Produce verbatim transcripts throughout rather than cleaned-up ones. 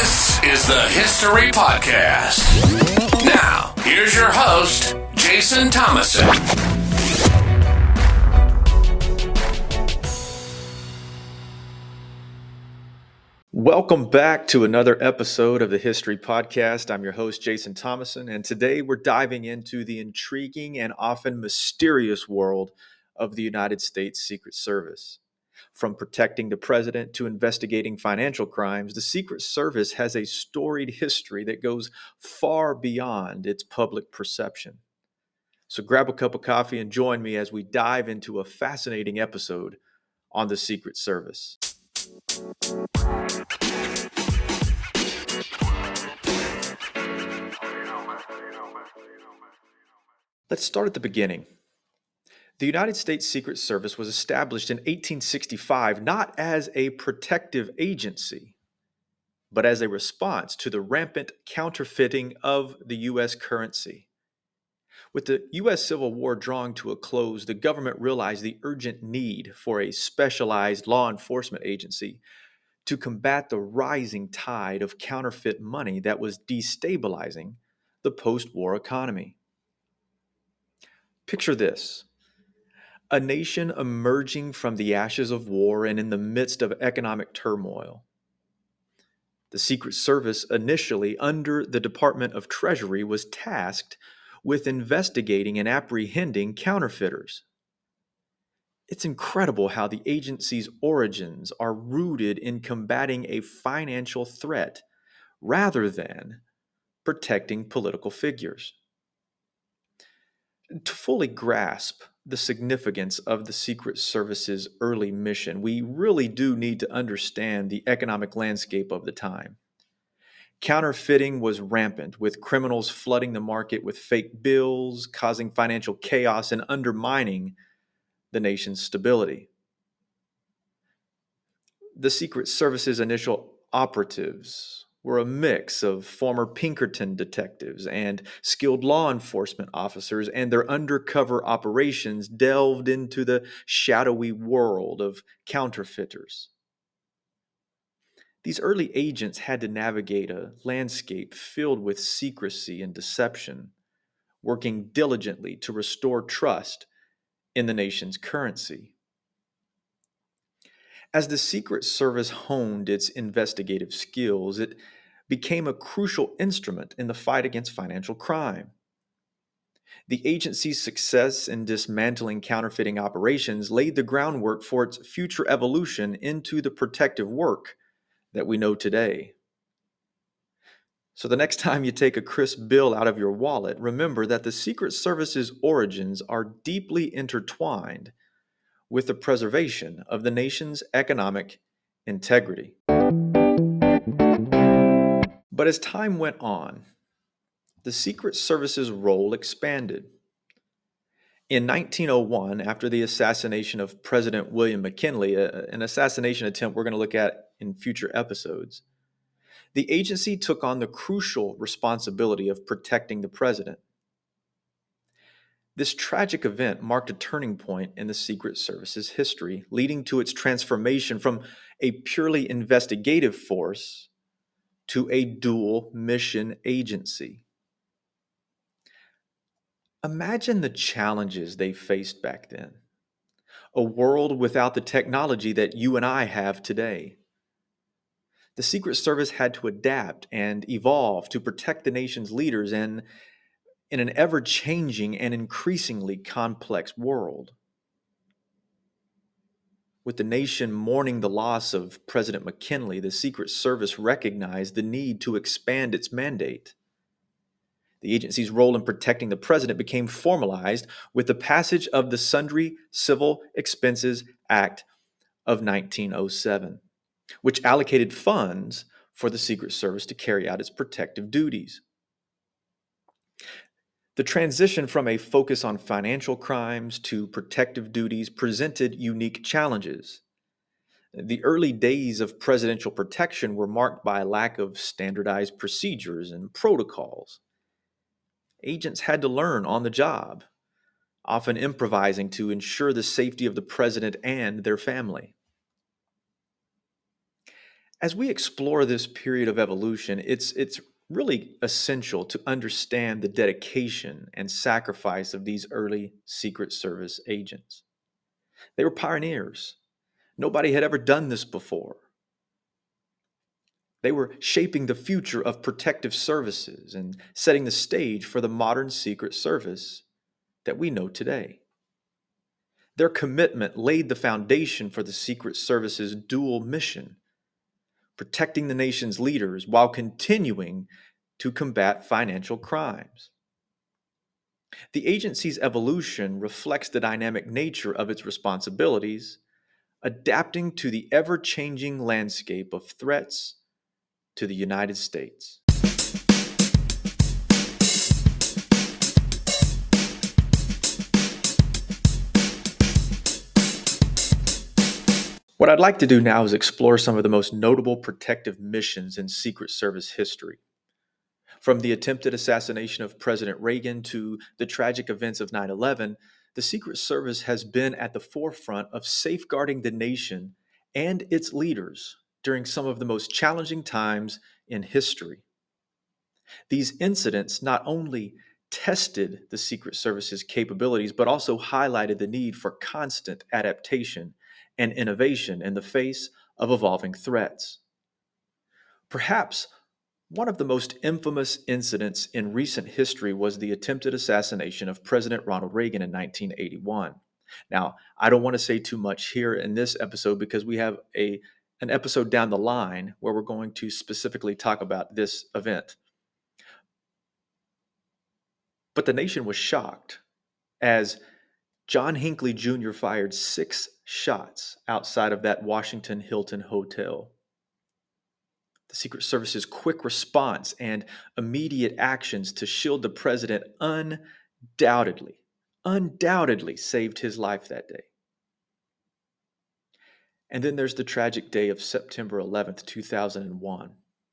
This is the History Podcast. Now, here's your host, Jason Thomason. Welcome back to another episode of the History Podcast. I'm your host, Jason Thomason, and today we're diving into the intriguing and often mysterious world of the United States Secret Service. From protecting the president to investigating financial crimes, the Secret Service has a storied history that goes far beyond its public perception. So grab a cup of coffee and join me as we dive into a fascinating episode on the Secret Service. Let's start at the beginning. The United States Secret Service was established in eighteen sixty-five not as a protective agency, but as a response to the rampant counterfeiting of the U S currency. With the U S Civil War drawing to a close, the government realized the urgent need for a specialized law enforcement agency to combat the rising tide of counterfeit money that was destabilizing the post-war economy. Picture this. A nation emerging from the ashes of war and in the midst of economic turmoil. The Secret Service, initially under the Department of Treasury, was tasked with investigating and apprehending counterfeiters. It's incredible how the agency's origins are rooted in combating a financial threat rather than protecting political figures. To fully grasp the significance of the Secret Service's early mission, we really do need to understand the economic landscape of the time. Counterfeiting was rampant, with criminals flooding the market with fake bills, causing financial chaos and undermining the nation's stability. The Secret Service's initial operatives were a mix of former Pinkerton detectives and skilled law enforcement officers, and their undercover operations delved into the shadowy world of counterfeiters. These early agents had to navigate a landscape filled with secrecy and deception, working diligently to restore trust in the nation's currency. As the Secret Service honed its investigative skills, it became a crucial instrument in the fight against financial crime. The agency's success in dismantling counterfeiting operations laid the groundwork for its future evolution into the protective work that we know today. So the next time you take a crisp bill out of your wallet, remember that the Secret Service's origins are deeply intertwined with the preservation of the nation's economic integrity. But as time went on, the Secret Service's role expanded. In nineteen oh one, after the assassination of President William McKinley, an assassination attempt we're going to look at in future episodes, the agency took on the crucial responsibility of protecting the president. This tragic event marked a turning point in the Secret Service's history, leading to its transformation from a purely investigative force to a dual mission agency. Imagine the challenges they faced back then. A world without the technology that you and I have today. The Secret Service had to adapt and evolve to protect the nation's leaders and in an ever-changing and increasingly complex world. With the nation mourning the loss of President McKinley, the Secret Service recognized the need to expand its mandate. The agency's role in protecting the president became formalized with the passage of the Sundry Civil Expenses Act of nineteen oh seven, which allocated funds for the Secret Service to carry out its protective duties. The transition from a focus on financial crimes to protective duties presented unique challenges. The early days of presidential protection were marked by a lack of standardized procedures and protocols. Agents had to learn on the job, often improvising to ensure the safety of the president and their family. As we explore this period of evolution, it's, it's really essential to understand the dedication and sacrifice of these early Secret Service agents. They were pioneers. Nobody had ever done this before. They were shaping the future of protective services and setting the stage for the modern Secret Service that we know today. Their commitment laid the foundation for the Secret Service's dual mission, protecting the nation's leaders while continuing to combat financial crimes. The agency's evolution reflects the dynamic nature of its responsibilities, adapting to the ever-changing landscape of threats to the United States. What I'd like to do now is explore some of the most notable protective missions in Secret Service history. From the attempted assassination of President Reagan to the tragic events of nine eleven, the Secret Service has been at the forefront of safeguarding the nation and its leaders during some of the most challenging times in history. These incidents not only tested the Secret Service's capabilities, but also highlighted the need for constant adaptation and innovation in the face of evolving threats. Perhaps one of the most infamous incidents in recent history was the attempted assassination of President Ronald Reagan in nineteen eighty-one. Now, I don't want to say too much here in this episode because we have a, an episode down the line where we're going to specifically talk about this event. But the nation was shocked as John Hinckley Junior fired six shots outside of that Washington Hilton hotel. The Secret Service's quick response and immediate actions to shield the president undoubtedly, undoubtedly saved his life that day. And then there's the tragic day of September eleventh, two thousand one.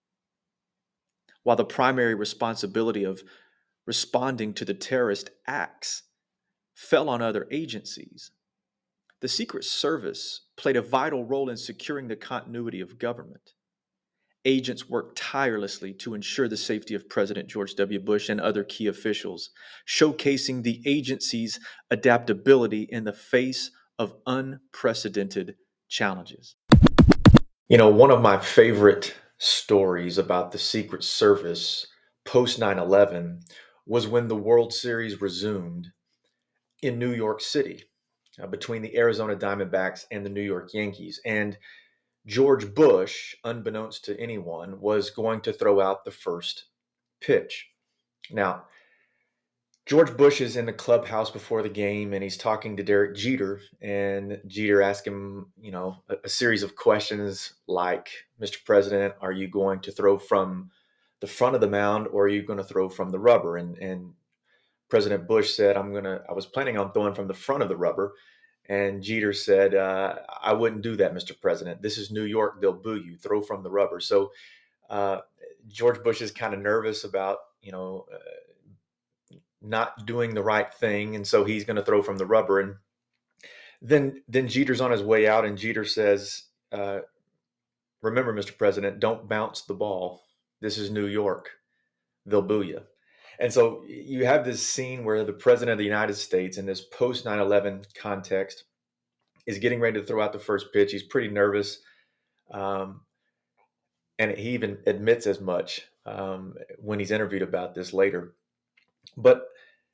While the primary responsibility of responding to the terrorist acts fell on other agencies, the Secret Service played a vital role in securing the continuity of government. Agents worked tirelessly to ensure the safety of President George W. Bush and other key officials, showcasing the agency's adaptability in the face of unprecedented challenges. You know, one of my favorite stories about the Secret Service post nine eleven was when the World Series resumed in New York City uh, between the Arizona Diamondbacks and the New York Yankees. And George Bush, unbeknownst to anyone, was going to throw out the first pitch. Now, George Bush is in the clubhouse before the game and he's talking to Derek Jeter, and Jeter asked him, you know, a, a series of questions like, Mister President, are you going to throw from the front of the mound or are you going to throw from the rubber? And, and President Bush said, I'm going to, I was planning on throwing from the front of the rubber. And Jeter said, uh, I wouldn't do that, Mister President. This is New York. They'll boo you. Throw from the rubber. So uh, George Bush is kind of nervous about, you know, uh, not doing the right thing. And so he's going to throw from the rubber. And then, then Jeter's on his way out and Jeter says, uh, remember, Mister President, don't bounce the ball. This is New York. They'll boo you. And so you have this scene where the president of the United States in this post nine eleven context is getting ready to throw out the first pitch. He's pretty nervous. Um, and he even admits as much um, when he's interviewed about this later. But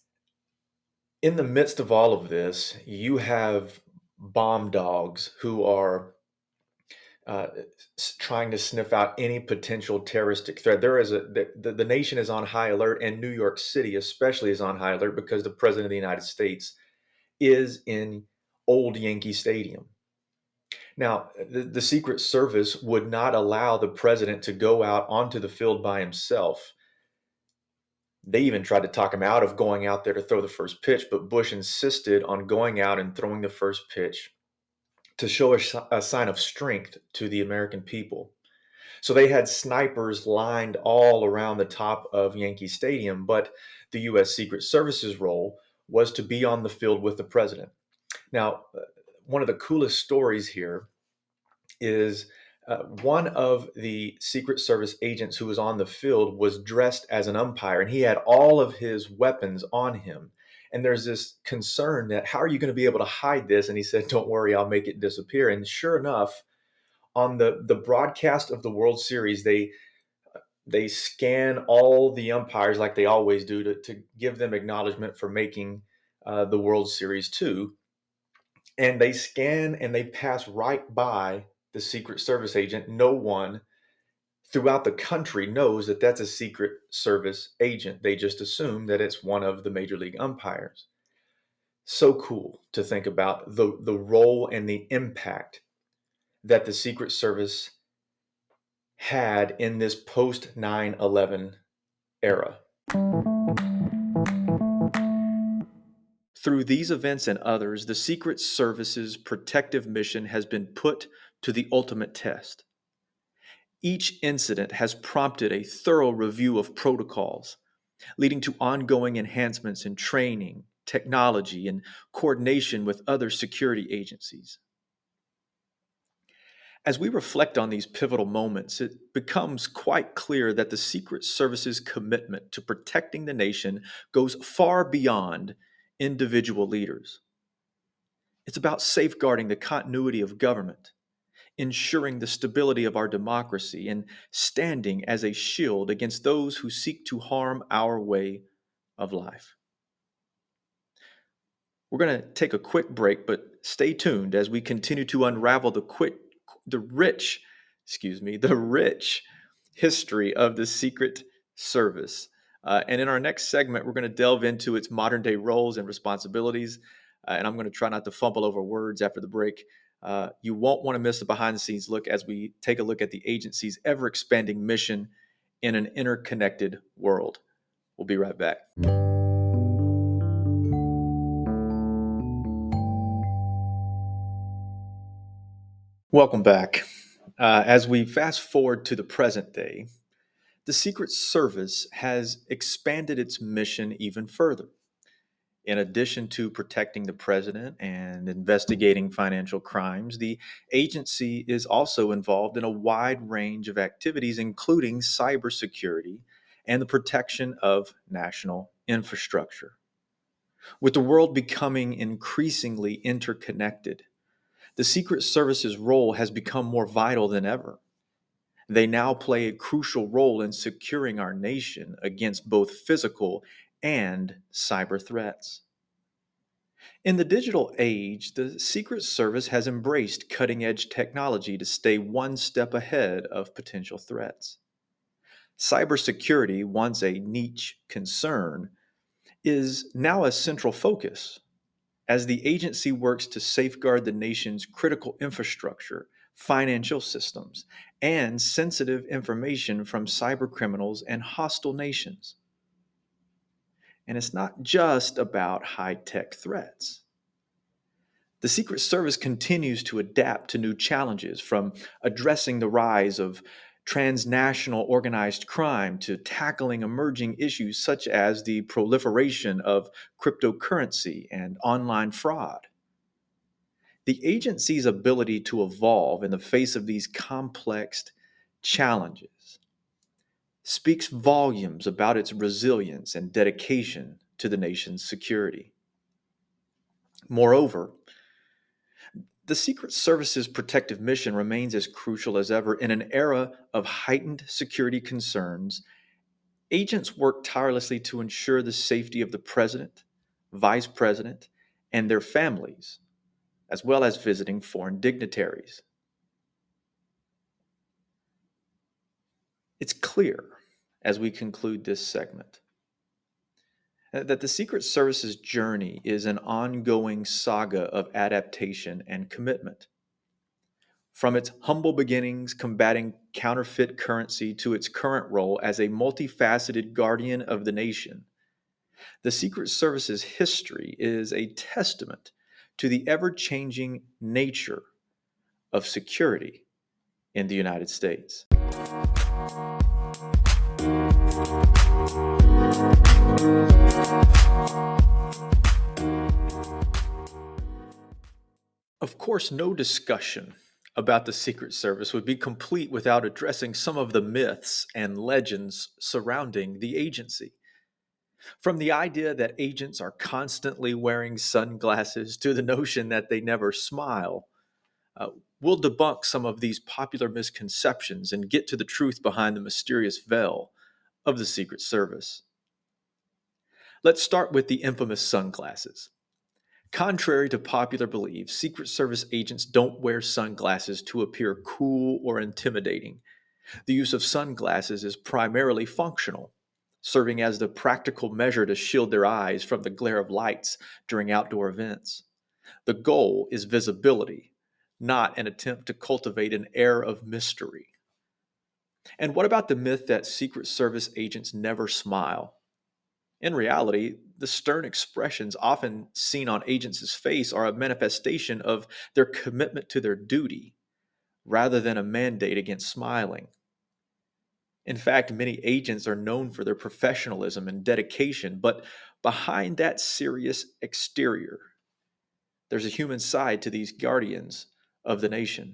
in the midst of all of this, you have bomb dogs who are uh, trying to sniff out any potential terroristic threat. There is a the, the nation is on high alert, and New York City especially is on high alert because the president of the United States is in Old Yankee Stadium. Now, the, the Secret Service would not allow the president to go out onto the field by himself. They even tried to talk him out of going out there to throw the first pitch, but Bush insisted on going out and throwing the first pitch to show a, a sign of strength to the American people. So they had snipers lined all around the top of Yankee Stadium, but the U S Secret Service's role was to be on the field with the president. Now, one of the coolest stories here is Uh, one of the Secret Service agents who was on the field was dressed as an umpire, and he had all of his weapons on him. And there's this concern that how are you going to be able to hide this? And he said, "Don't worry, I'll make it disappear." And sure enough, on the the broadcast of the World Series, they they scan all the umpires like they always do to, to give them acknowledgement for making uh, the World Series too. And they scan and they pass right by the Secret Service agent. No one throughout the country knows that that's a Secret Service agent. They just assume that it's one of the major league umpires. So cool to think about the, the role and the impact that the Secret Service had in this post nine eleven era. Through these events and others, the Secret Service's protective mission has been put to the ultimate test. Each incident has prompted a thorough review of protocols, leading to ongoing enhancements in training, technology, and coordination with other security agencies. As we reflect on these pivotal moments, it becomes quite clear that the Secret Service's commitment to protecting the nation goes far beyond individual leaders. It's about safeguarding the continuity of government, ensuring the stability of our democracy, and standing as a shield against those who seek to harm our way of life. We're going to take a quick break, but stay tuned as we continue to unravel the quick, the rich, excuse me, the rich history of the Secret Service. Uh, and in our next segment, we're going to delve into its modern day roles and responsibilities. Uh, and I'm going to try not to fumble over words after the break. Uh, you won't want to miss the behind the scenes look as we take a look at the agency's ever expanding mission in an interconnected world. We'll be right back. Welcome back. Uh, as we fast forward to the present day, the Secret Service has expanded its mission even further. In addition to protecting the president and investigating financial crimes, the agency is also involved in a wide range of activities, including cybersecurity and the protection of national infrastructure. With the world becoming increasingly interconnected, the Secret Service's role has become more vital than ever. They now play a crucial role in securing our nation against both physical and cyber threats. In the digital age, the Secret Service has embraced cutting-edge technology to stay one step ahead of potential threats. Cybersecurity, once a niche concern, is now a central focus as the agency works to safeguard the nation's critical infrastructure, financial systems, and sensitive information from cybercriminals and hostile nations. And it's not just about high-tech threats. The Secret Service continues to adapt to new challenges, from addressing the rise of transnational organized crime to tackling emerging issues such as the proliferation of cryptocurrency and online fraud. The agency's ability to evolve in the face of these complex challenges speaks volumes about its resilience and dedication to the nation's security. Moreover, the Secret Service's protective mission remains as crucial as ever. In an era of heightened security concerns, agents work tirelessly to ensure the safety of the president, vice president, and their families, as well as visiting foreign dignitaries. It's clear, as we conclude this segment, that the Secret Service's journey is an ongoing saga of adaptation and commitment. From its humble beginnings combating counterfeit currency to its current role as a multifaceted guardian of the nation, the Secret Service's history is a testament to the ever-changing nature of security in the United States. Of course, no discussion about the Secret Service would be complete without addressing some of the myths and legends surrounding the agency. From the idea that agents are constantly wearing sunglasses to the notion that they never smile, uh, we'll debunk some of these popular misconceptions and get to the truth behind the mysterious veil of the Secret Service. Let's start with the infamous sunglasses. Contrary to popular belief, Secret Service agents don't wear sunglasses to appear cool or intimidating. The use of sunglasses is primarily functional, serving as the practical measure to shield their eyes from the glare of lights during outdoor events. The goal is visibility, not an attempt to cultivate an air of mystery. And what about the myth that Secret Service agents never smile? In reality, the stern expressions often seen on agents' face are a manifestation of their commitment to their duty, rather than a mandate against smiling. In fact, many agents are known for their professionalism and dedication, but behind that serious exterior, there's a human side to these guardians of the nation.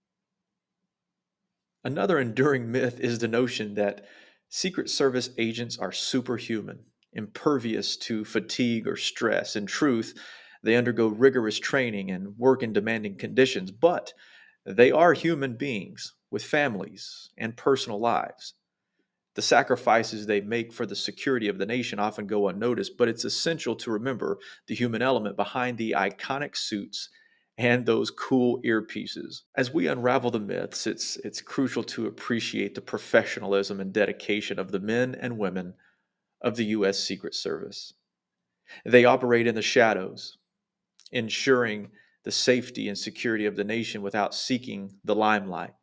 Another enduring myth is the notion that Secret Service agents are superhuman, impervious to fatigue or stress. In truth, they undergo rigorous training and work in demanding conditions, but they are human beings with families and personal lives. The sacrifices they make for the security of the nation often go unnoticed, but it's essential to remember the human element behind the iconic suits and those cool earpieces. As we unravel the myths, it's, it's crucial to appreciate the professionalism and dedication of the men and women of the U S Secret Service. They operate in the shadows, ensuring the safety and security of the nation without seeking the limelight.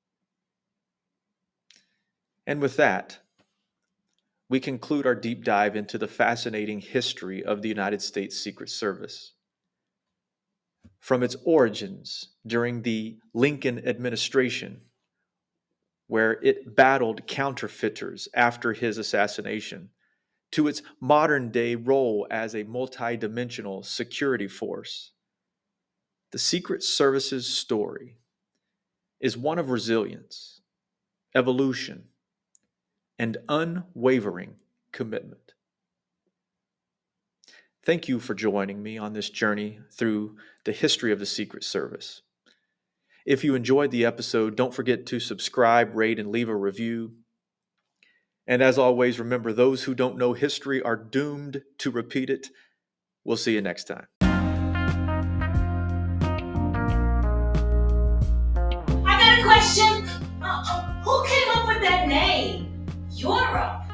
And with that, we conclude our deep dive into the fascinating history of the United States Secret Service. From its origins during the Lincoln administration, where it battled counterfeiters after his assassination, to its modern-day role as a multi-dimensional security force, the Secret Service's story is one of resilience, evolution, and unwavering commitment. Thank you for joining me on this journey through the history of the Secret Service. If you enjoyed the episode, don't forget to subscribe, rate, and leave a review. And as always, remember, those who don't know history are doomed to repeat it. We'll see you next time. I got a question. Uh, uh, who came up with that name? Europe.